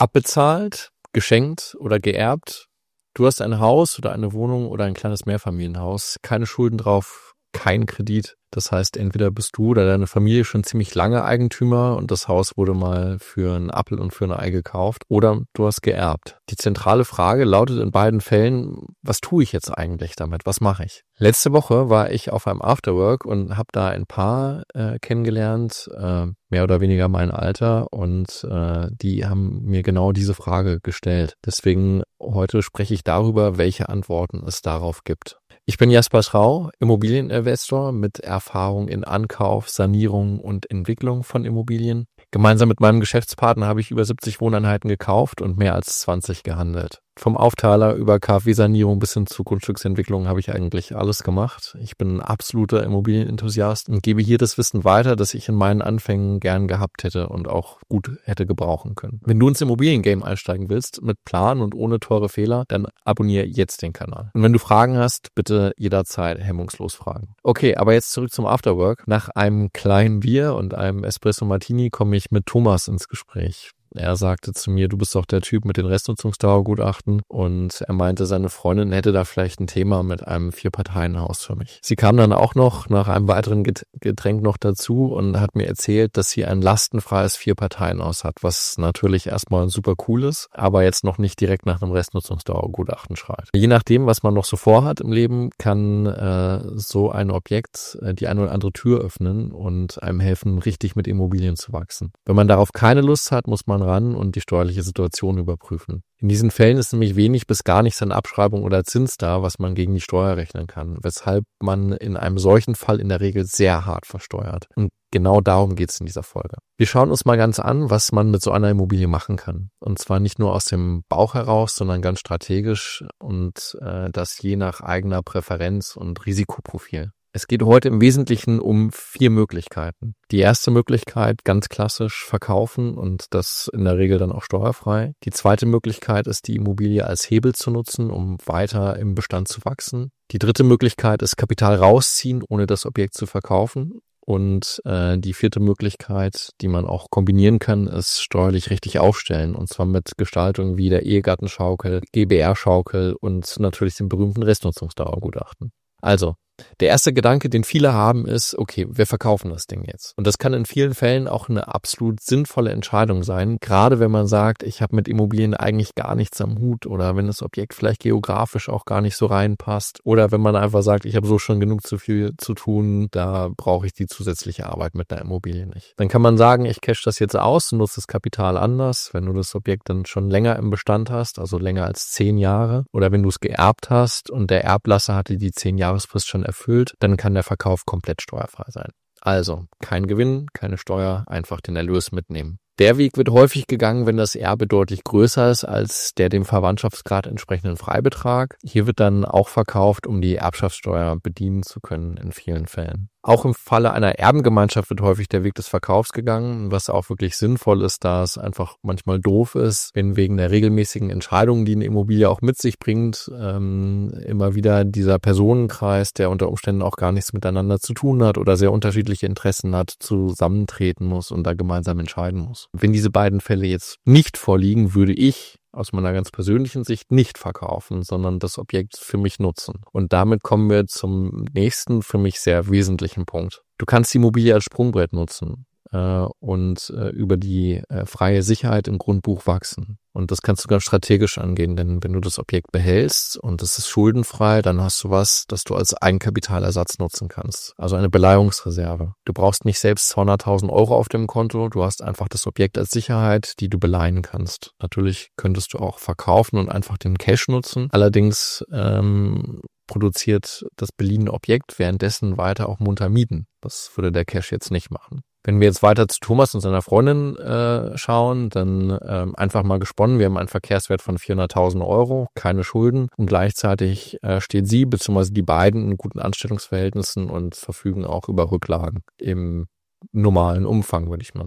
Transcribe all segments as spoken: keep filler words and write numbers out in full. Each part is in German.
Abbezahlt, geschenkt oder geerbt. Du hast ein Haus oder eine Wohnung oder ein kleines Mehrfamilienhaus, keine Schulden drauf, kein Kredit. Das heißt, entweder bist du oder deine Familie schon ziemlich lange Eigentümer und das Haus wurde mal für einen Apfel und für ein Ei gekauft, oder du hast geerbt. Die zentrale Frage lautet in beiden Fällen, was tue ich jetzt eigentlich damit? Was mache ich? Letzte Woche war ich auf einem Afterwork und habe da ein Paar äh, kennengelernt, äh, mehr oder weniger mein Alter, und äh, die haben mir genau diese Frage gestellt. Deswegen heute spreche ich darüber, welche Antworten es darauf gibt. Ich bin Jasper Schrau, Immobilieninvestor mit Erfahrung in Ankauf, Sanierung und Entwicklung von Immobilien. Gemeinsam mit meinem Geschäftspartner habe ich über siebzig Wohneinheiten gekauft und mehr als zwanzig gehandelt. Vom Aufteiler über KfW-Sanierung bis hin zu Grundstücksentwicklung habe ich eigentlich alles gemacht. Ich bin ein absoluter Immobilienenthusiast und gebe hier das Wissen weiter, das ich in meinen Anfängen gern gehabt hätte und auch gut hätte gebrauchen können. Wenn du ins Immobiliengame einsteigen willst, mit Plan und ohne teure Fehler, dann abonniere jetzt den Kanal. Und wenn du Fragen hast, bitte jederzeit hemmungslos fragen. Okay, aber jetzt zurück zum Afterwork. Nach einem kleinen Bier und einem Espresso Martini komme ich mit Thomas ins Gespräch. Er sagte zu mir, du bist doch der Typ mit den Restnutzungsdauergutachten, und er meinte, seine Freundin hätte da vielleicht ein Thema mit einem Vier-Parteien-Haus für mich. Sie kam dann auch noch nach einem weiteren Getränk noch dazu und hat mir erzählt, dass sie ein lastenfreies Vier-Parteien-Haus hat, was natürlich erstmal super cool ist, aber jetzt noch nicht direkt nach einem Restnutzungsdauergutachten schreit. Je nachdem, was man noch so vorhat im Leben, kann äh, so ein Objekt äh, die eine oder andere Tür öffnen und einem helfen, richtig mit Immobilien zu wachsen. Wenn man darauf keine Lust hat, muss man ran und die steuerliche Situation überprüfen. In diesen Fällen ist nämlich wenig bis gar nichts an Abschreibung oder Zins da, was man gegen die Steuer rechnen kann, weshalb man in einem solchen Fall in der Regel sehr hart versteuert. Und genau darum geht es in dieser Folge. Wir schauen uns mal ganz an, was man mit so einer Immobilie machen kann. Und zwar nicht nur aus dem Bauch heraus, sondern ganz strategisch, und äh, das je nach eigener Präferenz und Risikoprofil. Es geht heute im Wesentlichen um vier Möglichkeiten. Die erste Möglichkeit, ganz klassisch verkaufen, und das in der Regel dann auch steuerfrei. Die zweite Möglichkeit ist, die Immobilie als Hebel zu nutzen, um weiter im Bestand zu wachsen. Die dritte Möglichkeit ist, Kapital rausziehen, ohne das Objekt zu verkaufen. Und äh, die vierte Möglichkeit, die man auch kombinieren kann, ist steuerlich richtig aufstellen. Und zwar mit Gestaltungen wie der Ehegattenschaukel, G b R-Schaukel und natürlich dem berühmten Restnutzungsdauergutachten. Also, der erste Gedanke, den viele haben, ist, okay, wir verkaufen das Ding jetzt. Und das kann in vielen Fällen auch eine absolut sinnvolle Entscheidung sein, gerade wenn man sagt, ich habe mit Immobilien eigentlich gar nichts am Hut, oder wenn das Objekt vielleicht geografisch auch gar nicht so reinpasst, oder wenn man einfach sagt, ich habe so schon genug zu viel zu tun, da brauche ich die zusätzliche Arbeit mit einer Immobilie nicht. Dann kann man sagen, ich cash das jetzt aus und nutze das Kapital anders, wenn du das Objekt dann schon länger im Bestand hast, also länger als zehn Jahre, oder wenn du es geerbt hast und der Erblasser hatte die zehn Jahresfrist schon erfüllt, dann kann der Verkauf komplett steuerfrei sein. Also kein Gewinn, keine Steuer, einfach den Erlös mitnehmen. Der Weg wird häufig gegangen, wenn das Erbe deutlich größer ist als der dem Verwandtschaftsgrad entsprechenden Freibetrag. Hier wird dann auch verkauft, um die Erbschaftssteuer bedienen zu können in vielen Fällen. Auch im Falle einer Erbengemeinschaft wird häufig der Weg des Verkaufs gegangen, was auch wirklich sinnvoll ist, da es einfach manchmal doof ist, wenn wegen der regelmäßigen Entscheidungen, die eine Immobilie auch mit sich bringt, ähm, immer wieder dieser Personenkreis, der unter Umständen auch gar nichts miteinander zu tun hat oder sehr unterschiedliche Interessen hat, zusammentreten muss und da gemeinsam entscheiden muss. Wenn diese beiden Fälle jetzt nicht vorliegen, würde ich aus meiner ganz persönlichen Sicht nicht verkaufen, sondern das Objekt für mich nutzen. Und damit kommen wir zum nächsten, für mich sehr wesentlichen Punkt. Du kannst die Immobilie als Sprungbrett nutzen äh, und äh, über die äh, freie Sicherheit im Grundbuch wachsen. Und das kannst du ganz strategisch angehen, denn wenn du das Objekt behältst und es ist schuldenfrei, dann hast du was, das du als Eigenkapitalersatz nutzen kannst. Also eine Beleihungsreserve. Du brauchst nicht selbst zweihunderttausend Euro auf dem Konto, du hast einfach das Objekt als Sicherheit, die du beleihen kannst. Natürlich könntest du auch verkaufen und einfach den Cash nutzen. Allerdings ähm, produziert das beliehene Objekt währenddessen weiter auch munter Mieten. Das würde der Cash jetzt nicht machen. Wenn wir jetzt weiter zu Thomas und seiner Freundin äh, schauen, dann ähm, einfach mal gesponnen. Wir haben einen Verkehrswert von vierhunderttausend Euro, keine Schulden, und gleichzeitig äh, steht sie bzw. die beiden in guten Anstellungsverhältnissen und verfügen auch über Rücklagen im normalen Umfang, würde ich mal sagen.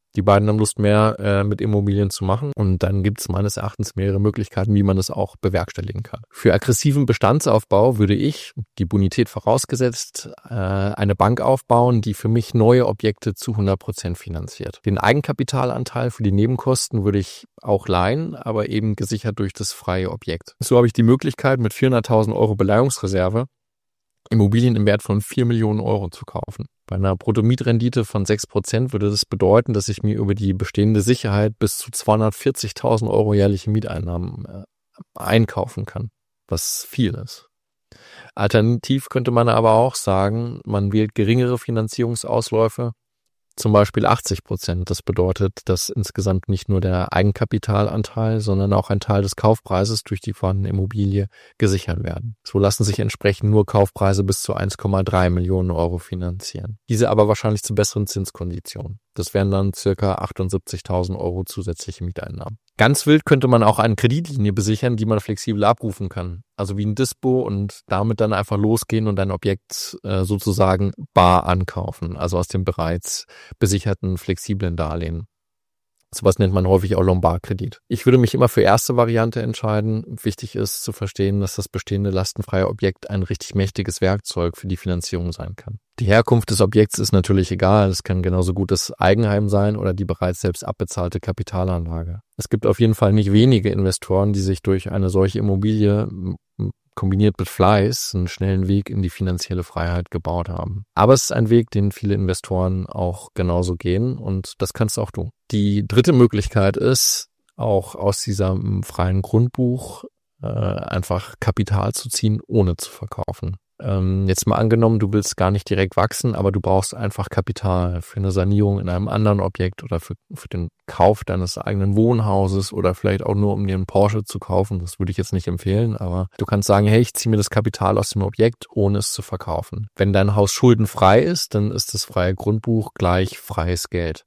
Die beiden haben Lust mehr äh, mit Immobilien zu machen und dann gibt es meines Erachtens mehrere Möglichkeiten, wie man das auch bewerkstelligen kann. Für aggressiven Bestandsaufbau würde ich, die Bonität vorausgesetzt, äh, eine Bank aufbauen, die für mich neue Objekte zu hundert Prozent finanziert. Den Eigenkapitalanteil für die Nebenkosten würde ich auch leihen, aber eben gesichert durch das freie Objekt. So habe ich die Möglichkeit, mit vierhunderttausend Euro Beleihungsreserve Immobilien im Wert von vier Millionen Euro zu kaufen. Bei einer Bruttomietrendite von sechs Prozent würde das bedeuten, dass ich mir über die bestehende Sicherheit bis zu zweihundertvierzigtausend Euro jährliche Mieteinnahmen äh, einkaufen kann, was viel ist. Alternativ könnte man aber auch sagen, man wählt geringere Finanzierungsausläufe, zum Beispiel achtzig Prozent. Das bedeutet, dass insgesamt nicht nur der Eigenkapitalanteil, sondern auch ein Teil des Kaufpreises durch die vorhandene Immobilie gesichert werden. So lassen sich entsprechend nur Kaufpreise bis zu eins Komma drei Millionen Euro finanzieren. Diese aber wahrscheinlich zu besseren Zinskonditionen. Das wären dann circa achtundsiebzigtausend Euro zusätzliche Mieteinnahmen. Ganz wild könnte man auch eine Kreditlinie besichern, die man flexibel abrufen kann. Also wie ein Dispo und damit dann einfach losgehen und ein Objekt äh, sozusagen bar ankaufen. Also aus dem bereits besicherten flexiblen Darlehen. Sowas nennt man häufig auch Lombardkredit. Ich würde mich immer für erste Variante entscheiden. Wichtig ist zu verstehen, dass das bestehende lastenfreie Objekt ein richtig mächtiges Werkzeug für die Finanzierung sein kann. Die Herkunft des Objekts ist natürlich egal. Es kann genauso gut das Eigenheim sein oder die bereits selbst abbezahlte Kapitalanlage. Es gibt auf jeden Fall nicht wenige Investoren, die sich durch eine solche Immobilie kombiniert mit Fleiß einen schnellen Weg in die finanzielle Freiheit gebaut haben. Aber es ist ein Weg, den viele Investoren auch genauso gehen und das kannst auch du. Die dritte Möglichkeit ist, auch aus diesem freien Grundbuch äh, einfach Kapital zu ziehen, ohne zu verkaufen. Ähm, jetzt mal angenommen, du willst gar nicht direkt wachsen, aber du brauchst einfach Kapital für eine Sanierung in einem anderen Objekt oder für, für den Kauf deines eigenen Wohnhauses oder vielleicht auch nur, um dir einen Porsche zu kaufen. Das würde ich jetzt nicht empfehlen, aber du kannst sagen, hey, ich ziehe mir das Kapital aus dem Objekt, ohne es zu verkaufen. Wenn dein Haus schuldenfrei ist, dann ist das freie Grundbuch gleich freies Geld.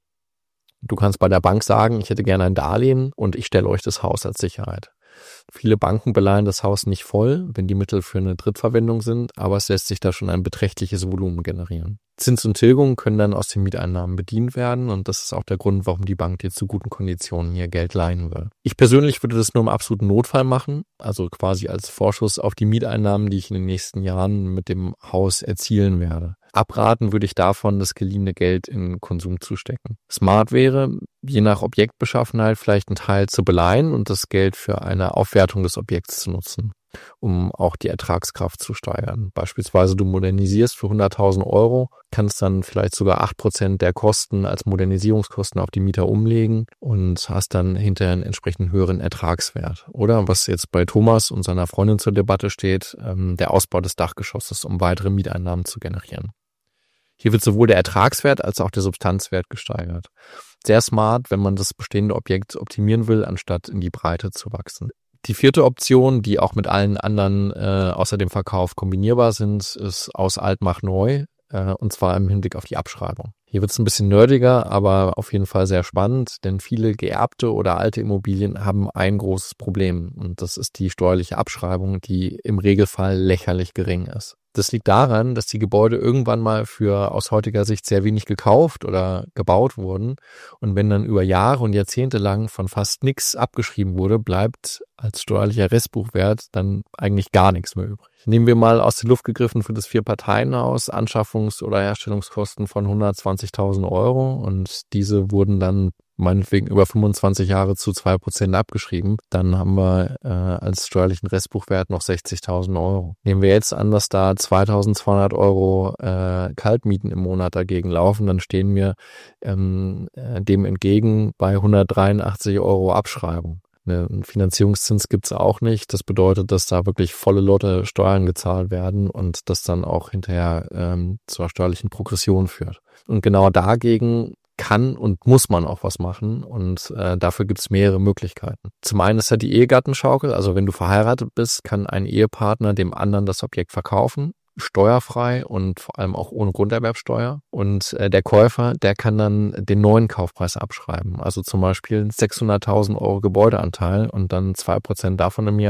Du kannst bei der Bank sagen, ich hätte gerne ein Darlehen und ich stelle euch das Haus als Sicherheit. Viele Banken beleihen das Haus nicht voll, wenn die Mittel für eine Drittverwendung sind, aber es lässt sich da schon ein beträchtliches Volumen generieren. Zins und Tilgung können dann aus den Mieteinnahmen bedient werden und das ist auch der Grund, warum die Bank dir zu guten Konditionen hier Geld leihen will. Ich persönlich würde das nur im absoluten Notfall machen, also quasi als Vorschuss auf die Mieteinnahmen, die ich in den nächsten Jahren mit dem Haus erzielen werde. Abraten würde ich davon, das geliehene Geld in Konsum zu stecken. Smart wäre, je nach Objektbeschaffenheit vielleicht einen Teil zu beleihen und das Geld für eine Aufwertung des Objekts zu nutzen, um auch die Ertragskraft zu steigern. Beispielsweise du modernisierst für hunderttausend Euro, kannst dann vielleicht sogar acht Prozent der Kosten als Modernisierungskosten auf die Mieter umlegen und hast dann hinterher einen entsprechend höheren Ertragswert. Oder was jetzt bei Thomas und seiner Freundin zur Debatte steht, ähm, der Ausbau des Dachgeschosses, um weitere Mieteinnahmen zu generieren. Hier wird sowohl der Ertragswert als auch der Substanzwert gesteigert. Sehr smart, wenn man das bestehende Objekt optimieren will, anstatt in die Breite zu wachsen. Die vierte Option, die auch mit allen anderen äh, außer dem Verkauf kombinierbar sind, ist aus alt macht neu, äh, und zwar im Hinblick auf die Abschreibung. Hier wird es ein bisschen nerdiger, aber auf jeden Fall sehr spannend, denn viele geerbte oder alte Immobilien haben ein großes Problem und das ist die steuerliche Abschreibung, die im Regelfall lächerlich gering ist. Das liegt daran, dass die Gebäude irgendwann mal für aus heutiger Sicht sehr wenig gekauft oder gebaut wurden. Und wenn dann über Jahre und Jahrzehnte lang von fast nichts abgeschrieben wurde, bleibt als steuerlicher Restbuchwert dann eigentlich gar nichts mehr übrig. Nehmen wir mal aus der Luft gegriffen für das Vier-Parteien-Haus Anschaffungs- oder Herstellungskosten von hundertzwanzigtausend Euro und diese wurden dann meinetwegen über fünfundzwanzig Jahre zu zwei Prozent abgeschrieben, dann haben wir äh, als steuerlichen Restbuchwert noch sechzigtausend Euro. Nehmen wir jetzt an, dass da zweitausendzweihundert Euro äh, Kaltmieten im Monat dagegen laufen, dann stehen wir ähm, äh, dem entgegen bei hundertdreiundachtzig Euro Abschreibung. Einen Finanzierungszins gibt's auch nicht. Das bedeutet, dass da wirklich volle Lotte Steuern gezahlt werden und das dann auch hinterher ähm, zur steuerlichen Progression führt. Und genau dagegen kann und muss man auch was machen und äh, dafür gibt es mehrere Möglichkeiten. Zum einen ist ja die Ehegattenschaukel, also wenn du verheiratet bist, kann ein Ehepartner dem anderen das Objekt verkaufen, steuerfrei und vor allem auch ohne Grunderwerbsteuer und äh, der Käufer, der kann dann den neuen Kaufpreis abschreiben, also zum Beispiel sechshunderttausend Euro Gebäudeanteil und dann zwei Prozent davon im Jahr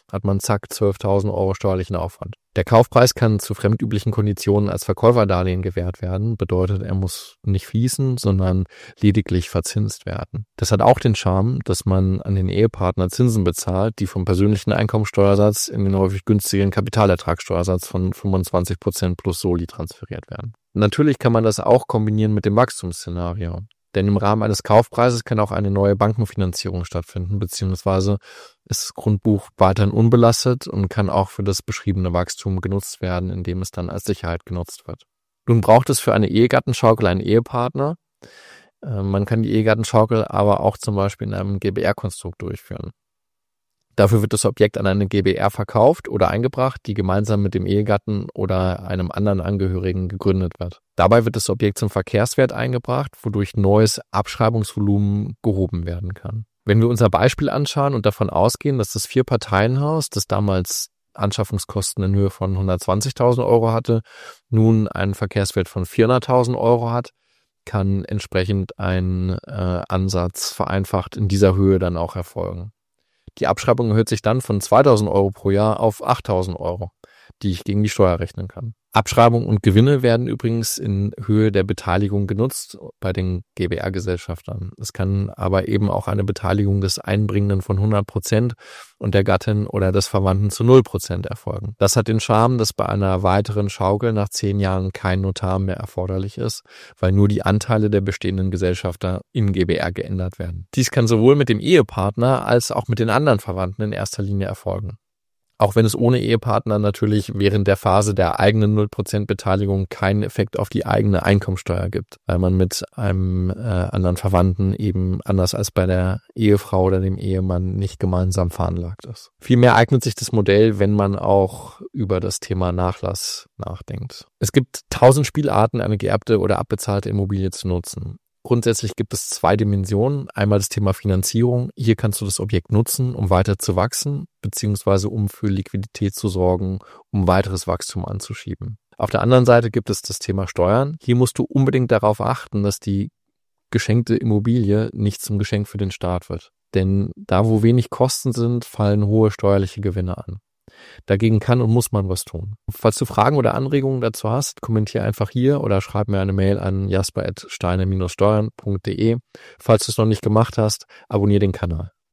hat man zack zwölftausend Euro steuerlichen Aufwand. Der Kaufpreis kann zu fremdüblichen Konditionen als Verkäuferdarlehen gewährt werden. Bedeutet, er muss nicht fließen, sondern lediglich verzinst werden. Das hat auch den Charme, dass man an den Ehepartner Zinsen bezahlt, die vom persönlichen Einkommensteuersatz in den häufig günstigen Kapitalertragssteuersatz von fünfundzwanzig Prozent plus Soli transferiert werden. Natürlich kann man das auch kombinieren mit dem Wachstumsszenario. Denn im Rahmen eines Kaufpreises kann auch eine neue Bankenfinanzierung stattfinden, beziehungsweise ist das Grundbuch weiterhin unbelastet und kann auch für das beschriebene Wachstum genutzt werden, indem es dann als Sicherheit genutzt wird. Nun braucht es für eine Ehegattenschaukel einen Ehepartner. Man kann die Ehegattenschaukel aber auch zum Beispiel in einem G b R-Konstrukt durchführen. Dafür wird das Objekt an eine G b R verkauft oder eingebracht, die gemeinsam mit dem Ehegatten oder einem anderen Angehörigen gegründet wird. Dabei wird das Objekt zum Verkehrswert eingebracht, wodurch neues Abschreibungsvolumen gehoben werden kann. Wenn wir unser Beispiel anschauen und davon ausgehen, dass das Vier-Parteien-Haus, das damals Anschaffungskosten in Höhe von hundertzwanzigtausend Euro hatte, nun einen Verkehrswert von vierhunderttausend Euro hat, kann entsprechend ein äh, Ansatz vereinfacht in dieser Höhe dann auch erfolgen. Die Abschreibung erhöht sich dann von zweitausend Euro pro Jahr auf achttausend Euro, die ich gegen die Steuer rechnen kann. Abschreibung und Gewinne werden übrigens in Höhe der Beteiligung genutzt bei den G b R-Gesellschaftern. Es kann aber eben auch eine Beteiligung des Einbringenden von hundert Prozent und der Gattin oder des Verwandten zu null Prozent erfolgen. Das hat den Charme, dass bei einer weiteren Schaukel nach zehn Jahren kein Notar mehr erforderlich ist, weil nur die Anteile der bestehenden Gesellschafter in G b R geändert werden. Dies kann sowohl mit dem Ehepartner als auch mit den anderen Verwandten in erster Linie erfolgen. Auch wenn es ohne Ehepartner natürlich während der Phase der eigenen null Prozent Beteiligung keinen Effekt auf die eigene Einkommensteuer gibt, weil man mit einem äh, anderen Verwandten eben anders als bei der Ehefrau oder dem Ehemann nicht gemeinsam veranlagt ist. Vielmehr eignet sich das Modell, wenn man auch über das Thema Nachlass nachdenkt. Es gibt tausend Spielarten, eine geerbte oder abbezahlte Immobilie zu nutzen. Grundsätzlich gibt es zwei Dimensionen. Einmal das Thema Finanzierung. Hier kannst du das Objekt nutzen, um weiter zu wachsen, beziehungsweise um für Liquidität zu sorgen, um weiteres Wachstum anzuschieben. Auf der anderen Seite gibt es das Thema Steuern. Hier musst du unbedingt darauf achten, dass die geschenkte Immobilie nicht zum Geschenk für den Staat wird. Denn da, wo wenig Kosten sind, fallen hohe steuerliche Gewinne an. Dagegen kann und muss man was tun. Falls du Fragen oder Anregungen dazu hast, kommentiere einfach hier oder schreib mir eine Mail an jasper at steine Bindestrich steuern punkt de. Falls du es noch nicht gemacht hast, abonniere den Kanal.